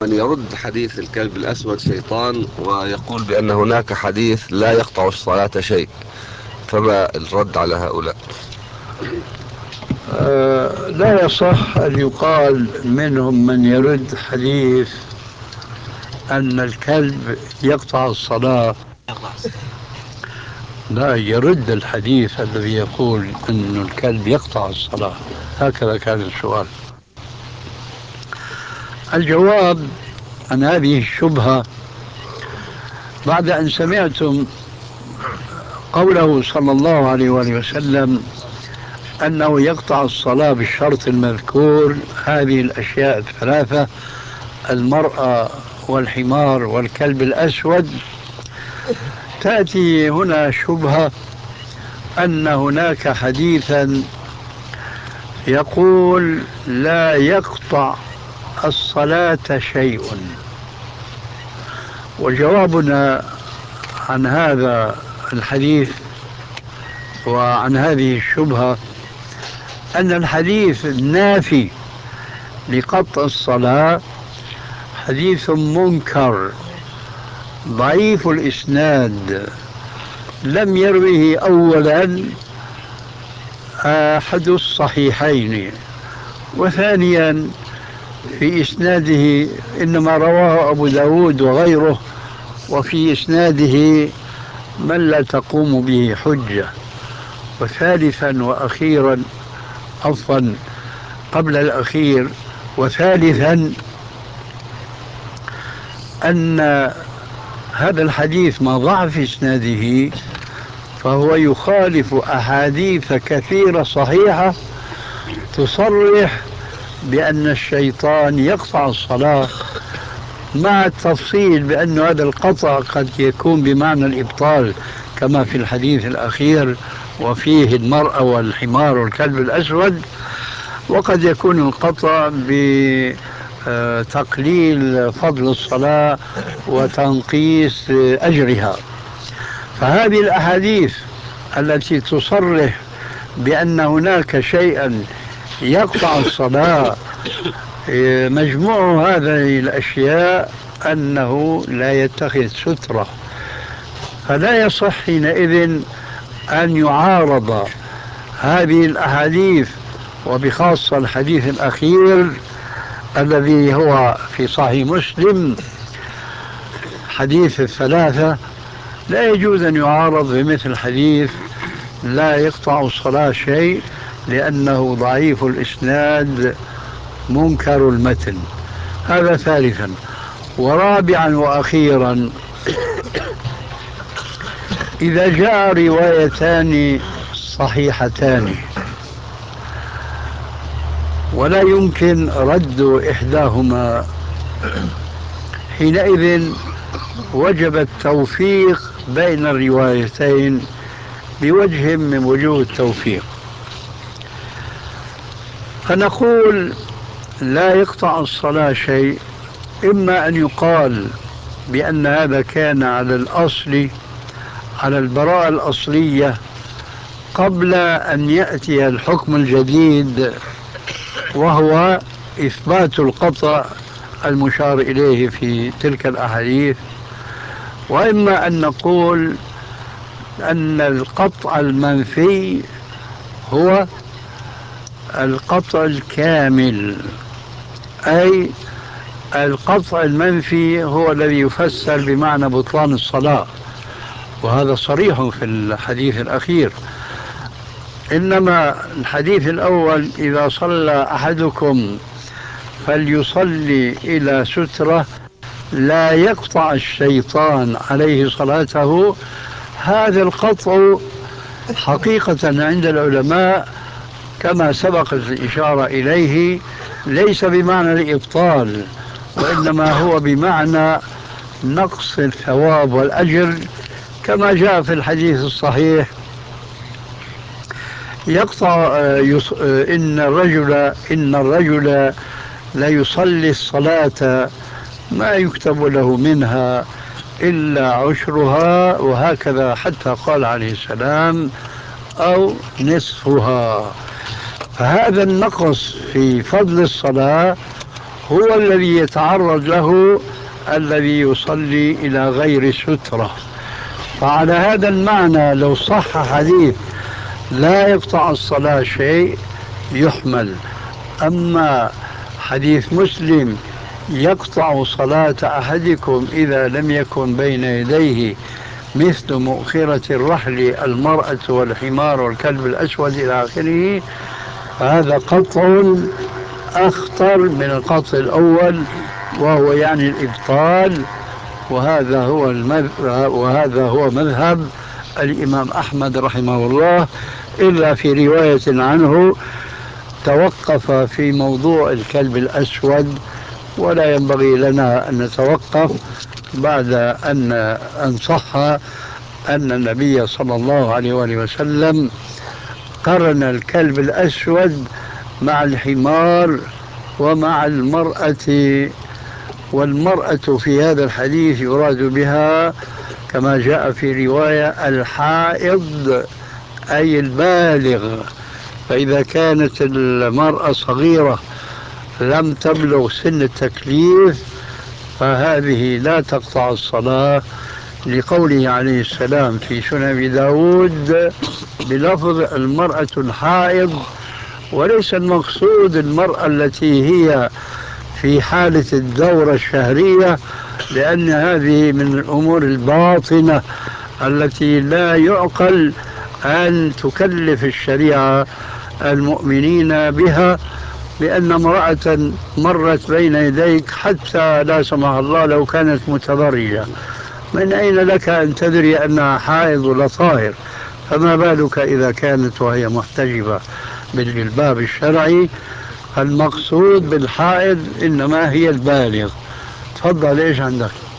من يرد حديث الكلب الأسود شيطان، ويقول بأن هناك حديث لا يقطع الصلاة شيء، فما الرد على هؤلاء؟ لا يصح أن يقال منهم من يرد حديث أن الكلب يقطع الصلاة. لا، يرد الحديث الذي يقول أن الكلب يقطع الصلاة. هكذا كان السؤال. الجواب عن هذه الشبهة: بعد أن سمعتم قوله صلى الله عليه وآله وسلم أنه يقطع الصلاة بالشرط المذكور، هذه الأشياء الثلاثة: المرأة والحمار والكلب الأسود، تأتي هنا شبهة أن هناك حديثا يقول لا يقطع الصلاة شيء. وجوابنا عن هذا الحديث وعن هذه الشبهة أن الحديث النافي لقطع الصلاة حديث منكر ضعيف الإسناد، لم يروه أولا أحد الصحيحين، وثانيا في إسناده إنما رواه أبو داود وغيره، وفي إسناده من لا تقوم به حجة. وثالثا وأخيرا، عفوا قبل الأخير وثالثا، أن هذا الحديث مع ضعف إسناده فهو يخالف أحاديث كثيرة صحيحة تصرح بأن الشيطان يقطع الصلاة، مع التفصيل بأن هذا القطع قد يكون بمعنى الإبطال كما في الحديث الأخير وفيه المرأة والحمار والكلب الأسود، وقد يكون القطع بتقليل فضل الصلاة وتنقيس أجرها. فهذه الأحاديث التي تصرح بأن هناك شيئا يقطع الصلاة، مجموع هذه الأشياء أنه لا يتخذ سترة، فلا يصح حينئذ أن يعارض هذه الأحاديث، وبخاصة الحديث الأخير الذي هو في صحيح مسلم حديث الثلاثة، لا يجوز أن يعارض بمثل حديث لا يقطع الصلاة شيء، لأنه ضعيف الإسناد منكر المتن. هذا ثالثا. ورابعا وأخيرا، إذا جاء روايتان صحيحتان ولا يمكن رد إحداهما، حينئذ وجب التوفيق بين الروايتين بوجه من وجوه التوفيق. فنقول لا يقطع الصلاة شيء، إما أن يقال بأن هذا كان على الأصل، على البراءة الأصلية قبل أن يأتي الحكم الجديد وهو إثبات القطع المشار إليه في تلك الأحاديث، وإما أن نقول أن القطع المنفي هو القطع الكامل، أي القطع المنفي هو الذي يفسر بمعنى بطلان الصلاة، وهذا صريح في الحديث الأخير. إنما الحديث الأول إذا صلى أحدكم فليصلي إلى سترة لا يقطع الشيطان عليه صلاته، هذا القطع حقيقة عند العلماء كما سبقت الإشارة إليه ليس بمعنى الإبطال، وإنما هو بمعنى نقص الثواب والأجر، كما جاء في الحديث الصحيح: يقطع إن الرجل لا يصلي الصلاة ما يكتب له منها إلا عشرها، وهكذا حتى قال عليه السلام أو نصفها. فهذا النقص في فضل الصلاة هو الذي يتعرض له الذي يصلي إلى غير سترة. فعلى هذا المعنى لو صح حديث لا يقطع الصلاة شيء يحمل. أما حديث مسلم يقطع صلاة أحدكم إذا لم يكن بين يديه مثل مؤخرة الرحل المرأة والحمار والكلب الأسود إلى آخره، فهذا قطع أخطر من القطع الأول، وهو يعني الإبطال. وهذا هو مذهب الإمام أحمد رحمه الله، إلا في رواية عنه توقف في موضوع الكلب الأسود، ولا ينبغي لنا أن نتوقف بعد أن صح أن النبي صلى الله عليه وآله وسلم قرن الكلب الأسود مع الحمار ومع المرأة. والمرأة في هذا الحديث يراد بها كما جاء في رواية الحائض أي البالغ. فإذا كانت المرأة صغيرة لم تبلغ سن التكليف فهذه لا تقطع الصلاة، لقوله عليه السلام في سنن أبي داود بلفظ المرأة الحائض، وليس المقصود المرأة التي هي في حالة الدورة الشهرية، لأن هذه من الأمور الباطنة التي لا يعقل أن تكلف الشريعة المؤمنين بها. لأن امرأة مرت بين يديك حتى لا سمح الله لو كانت متبرجة، من أين لك أن تدري أنها حائض ولا طاهر؟ فما بالك إذا كانت وهي محتجبة بالجلباب الشرعي. المقصود بالحائض إنما هي البالغ. تفضل، إيش عندك؟